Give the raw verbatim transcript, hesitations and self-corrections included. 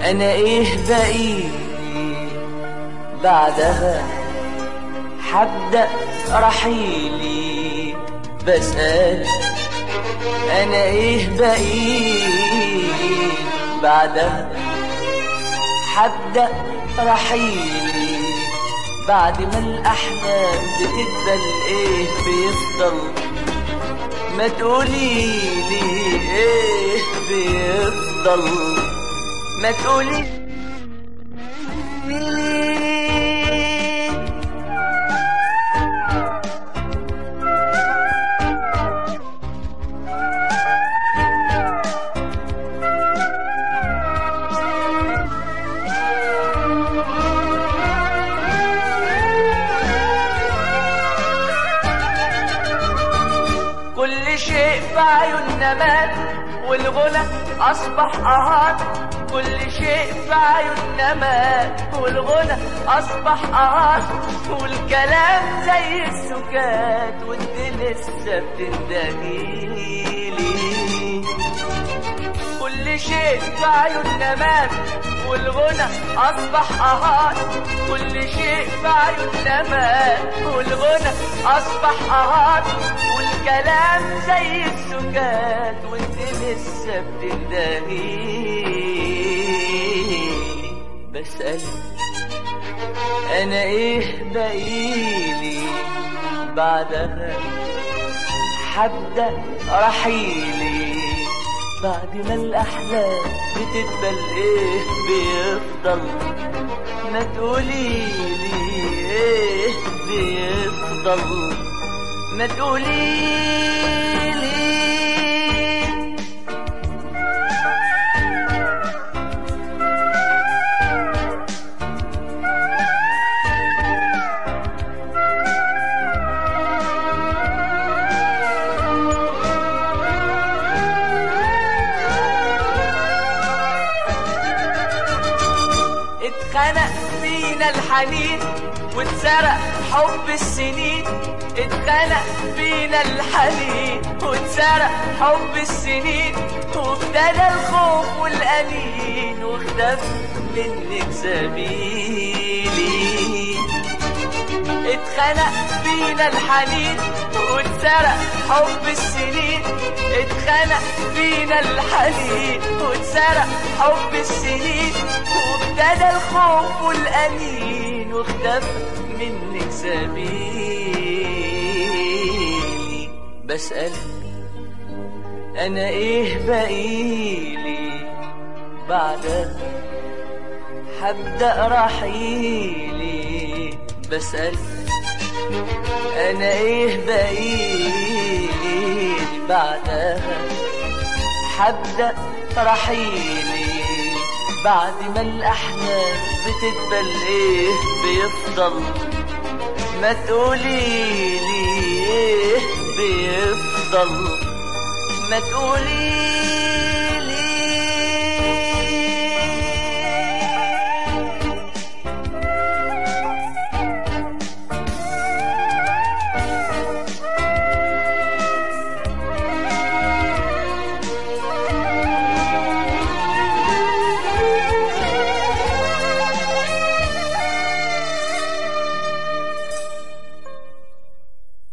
انا ايه بقيلي بعدها حبدأ رحيلي بسأل انا ايه بقيلي بعدها حبدأ رحيلي بعد ما الاحلام بتدبل ايه بيفضل ما تقوليلي ايه بيفضل ما تقولي كل شيء في عيوننا مات والغنى أصبح أهات كل شيء في عيوننا مات والغنى أصبح أهات والكلام زي السكات وانت لسه بتندهيلي كل شيء في عيوننا مات والغنى أصبح أهات كل شيء في عيوننا مات والغنى أصبح أهات والكلام زي السكات وانت لسه بتندهيلي بسأل أنا إيه بقيلي بعدها حبدأ رحيلي بعد ما الأحلام بتدبل إيه بيفضل ما تقوليلي إيه بيفضل ما تقوليلي اتخنق فينا الحنين واتسرق حب السنين اتخنق فينا الحنين واتسرق حب السنين وابتدى الخوف والأنين واختفى منك سبيلي اتخنق فينا الحنين واتسرق حب السنين اتخنق فينا الحنين واتسرق حب السنين وابتدى الخوف والأنين واختفى منك سبيلي بسأل أنا إيه بقيلي بعدها حبدأ رحيلي بسأل أنا إيه بقيلي بعدها حبدأ رحيلي بعد ما الأحلام بتدبل إيه بيفضل ما تقوليلي إيه بيفضل ما تقوليلي